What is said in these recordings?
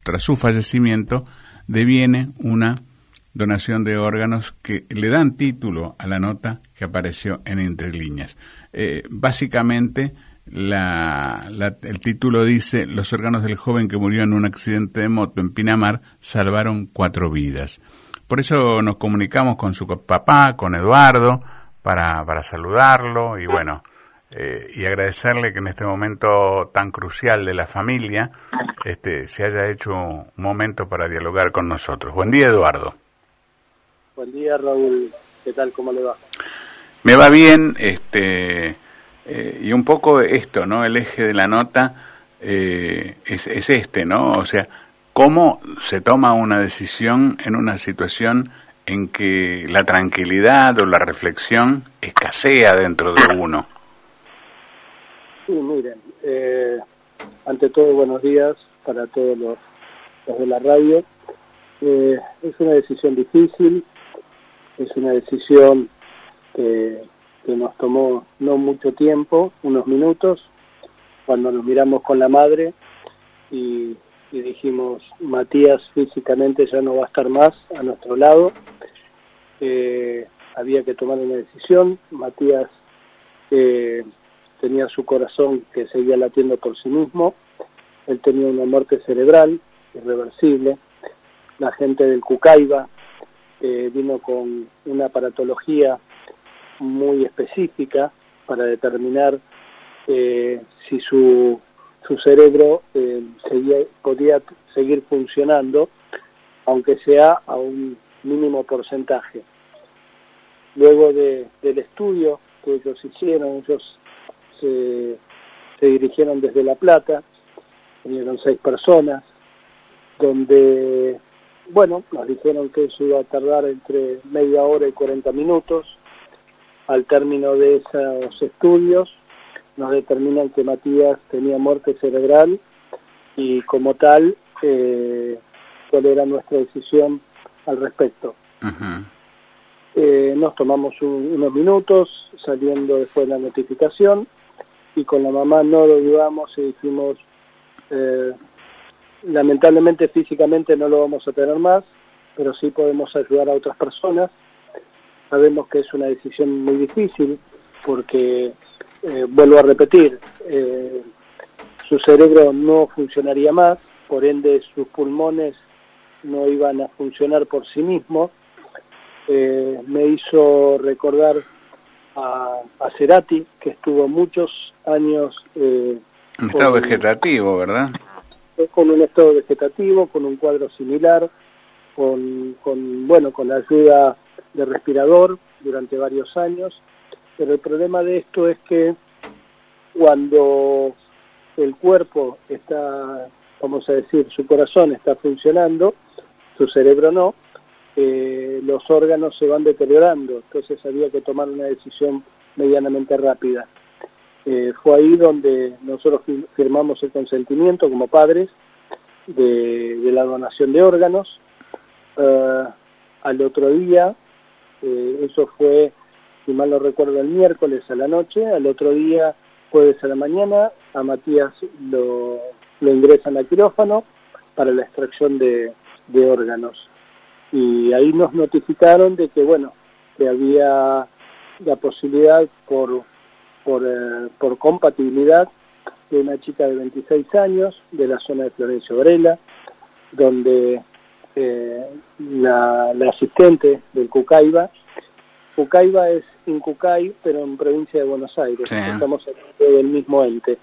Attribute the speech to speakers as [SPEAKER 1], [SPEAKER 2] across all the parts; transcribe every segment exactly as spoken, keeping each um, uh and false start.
[SPEAKER 1] tras su fallecimiento, deviene una donación de órganos que le dan título a la nota que apareció en Entre Líneas. Eh, básicamente, la, la, el título dice: los órganos del joven que murió en un accidente de moto en Pinamar salvaron cuatro vidas. Por eso nos comunicamos con su papá, con Eduardo, para, para saludarlo y bueno, eh, y agradecerle que en este momento tan crucial de la familia este, se haya hecho un momento para dialogar con nosotros. Buen día, Eduardo.
[SPEAKER 2] Buen día, Raúl. ¿Qué tal? ¿Cómo le va?
[SPEAKER 1] Me va bien, este, eh, y un poco esto, ¿no? El eje de la nota eh, es, es este, ¿no? O sea, cómo se toma una decisión en una situación en que la tranquilidad o la reflexión escasea dentro de uno.
[SPEAKER 2] Sí, miren, eh, ante todo, buenos días para todos los, los de la radio. Eh, es una decisión difícil, es una decisión que, que nos tomó no mucho tiempo, unos minutos, cuando nos miramos con la madre y, y dijimos: Matías físicamente ya no va a estar más a nuestro lado. Eh, había que tomar una decisión. Matías eh, tenía su corazón que seguía latiendo por sí mismo, él tenía una muerte cerebral irreversible. La gente del Cucaiba eh, vino con una aparatología muy específica para determinar eh, si su, su cerebro eh, seguía, podía seguir funcionando, aunque sea a un mínimo porcentaje. Luego de, del estudio que ellos hicieron, ellos se, se dirigieron desde La Plata, vinieron seis personas, donde, bueno, nos dijeron que eso iba a tardar entre media hora y cuarenta minutos. Al término de esos estudios, nos determinan que Matías tenía muerte cerebral y, como tal, eh, cuál era nuestra decisión al respecto. Uh-huh. Eh, nos tomamos un, unos minutos saliendo después de la notificación y con la mamá no lo dudamos y dijimos: eh, lamentablemente físicamente no lo vamos a tener más, pero sí podemos ayudar a otras personas. Sabemos que es una decisión muy difícil porque, eh, vuelvo a repetir, eh, su cerebro no funcionaría más, por ende sus pulmones no iban a funcionar por sí mismos. Eh, me hizo recordar a, a Cerati, que estuvo muchos años eh,
[SPEAKER 1] en estado con, vegetativo, ¿verdad?
[SPEAKER 2] Con un estado vegetativo, con un cuadro similar, con, con bueno, con la ayuda de respirador durante varios años. Pero el problema de esto es que cuando el cuerpo está, vamos a decir, su corazón está funcionando, su cerebro no, eh, los órganos se van deteriorando, entonces había que tomar una decisión medianamente rápida. Eh, fue ahí donde nosotros firmamos el consentimiento como padres de, de la donación de órganos. Uh, al otro día, eh, eso fue, si mal no recuerdo, el miércoles a la noche, al otro día, jueves a la mañana, a Matías lo, lo ingresan al quirófano para la extracción de, de órganos. Y ahí nos notificaron de que, bueno, que había la posibilidad por, por, eh, por compatibilidad de una chica de veintiséis años de la zona de Florencio Varela, donde eh, la, la asistente del Cucaiba, Cucaiba es Incucay, pero en provincia de Buenos Aires, sí. Estamos hablando del mismo ente.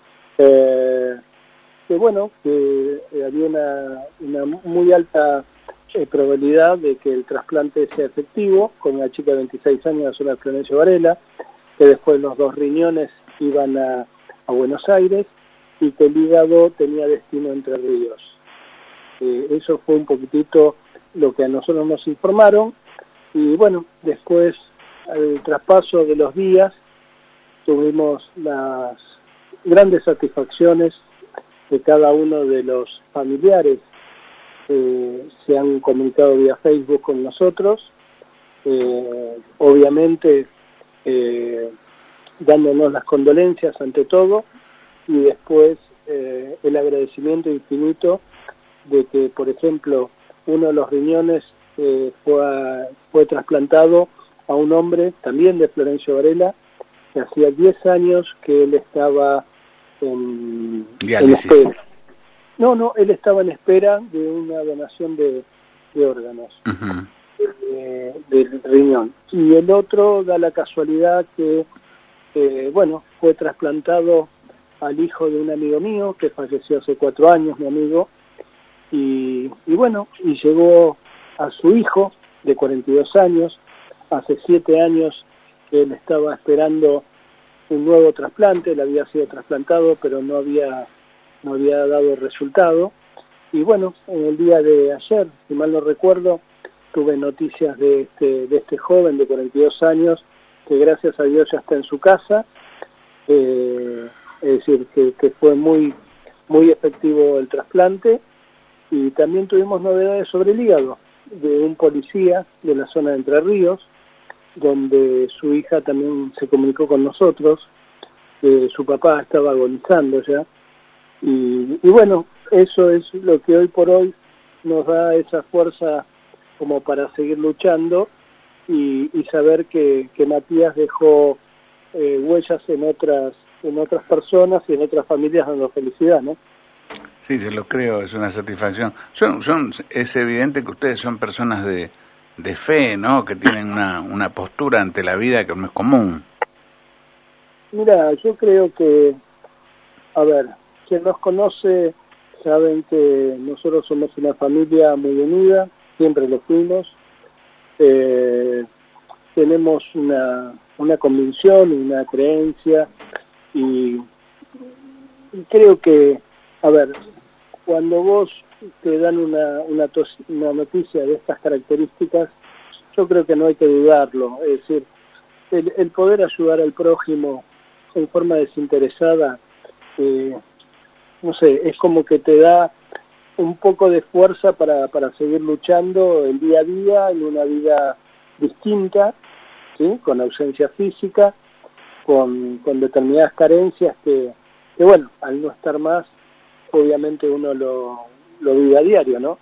[SPEAKER 2] Eh, que bueno, que había una, una muy alta eh, probabilidad de que el trasplante sea efectivo, con una chica de veintiséis años de la zona de Florencio Varela, que después los dos riñones iban a, a Buenos Aires y que el hígado tenía destino Entre Ríos. Eh, eso fue un poquitito lo que a nosotros nos informaron. Y bueno, después, al traspaso de los días, tuvimos las grandes satisfacciones de cada uno de los familiares. Eh, se han comunicado vía Facebook con nosotros, eh, obviamente eh, dándonos las condolencias ante todo, y después eh, el agradecimiento infinito de que, por ejemplo, uno de los riñones eh, fue, a, fue trasplantado a un hombre, también de Florencio Varela, que hacía diez años que él estaba en, en espera. No, no, él estaba en espera de una donación de, de órganos, uh-huh. eh, del riñón. Y el otro da la casualidad que, eh, bueno, fue trasplantado al hijo de un amigo mío, que falleció hace cuatro años, mi amigo, y, y bueno, y llegó a su hijo, de cuarenta y dos años, hace siete años que él estaba esperando un nuevo trasplante, él había sido trasplantado, pero no había, no había dado resultado, y bueno, en el día de ayer, si mal no recuerdo, tuve noticias de este, de este joven de cuarenta y dos años, que gracias a Dios ya está en su casa, eh, es decir, que, que fue muy, muy efectivo el trasplante, y también tuvimos novedades sobre el hígado, de un policía de la zona de Entre Ríos, donde su hija también se comunicó con nosotros, eh, su papá estaba agonizando ya, y, y bueno, eso es lo que hoy por hoy nos da esa fuerza como para seguir luchando y, y saber que, que Matías dejó eh, huellas en otras en otras personas y en otras familias dando felicidad, ¿no?
[SPEAKER 1] Sí, se lo creo, es una satisfacción. Son, son, es evidente que ustedes son personas de, de fe, ¿no? Que tienen una, una postura ante la vida que no es común.
[SPEAKER 2] Mira, yo creo que, a ver, quien nos conoce saben que nosotros somos una familia muy unida, siempre lo fuimos. Eh, tenemos una, una convicción, una creencia y, y creo que, a ver, cuando vos te dan una, una, tos, una noticia de estas características, yo creo que no hay que dudarlo. Es decir, el, el poder ayudar al prójimo en forma desinteresada, eh, no sé, es como que te da un poco de fuerza para, para seguir luchando el día a día en una vida distinta, ¿sí? Con ausencia física, con, con determinadas carencias que, que, bueno, al no estar más, obviamente uno lo, lo vive a diario, ¿no?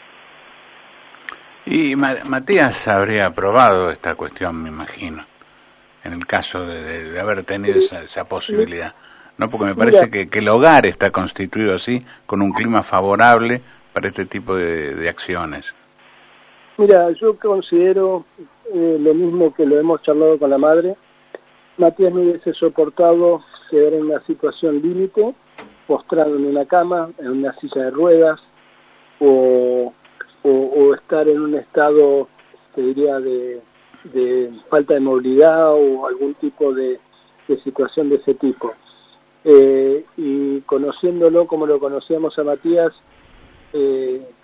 [SPEAKER 1] Y Matías habría aprobado esta cuestión, me imagino, en el caso de, de, de haber tenido esa, esa posibilidad, ¿no? Porque me parece Mira, que, que el hogar está constituido así, con un clima favorable para este tipo de, de acciones.
[SPEAKER 2] Mira, yo considero eh, lo mismo que lo hemos charlado con la madre. Matías no hubiese soportado quedar en una situación límite, postrado en una cama, en una silla de ruedas, o, o, o estar en un estado, te diría, de, de falta de movilidad o algún tipo de, de situación de ese tipo. Eh, y conociéndolo como lo conocíamos a Matías, eh,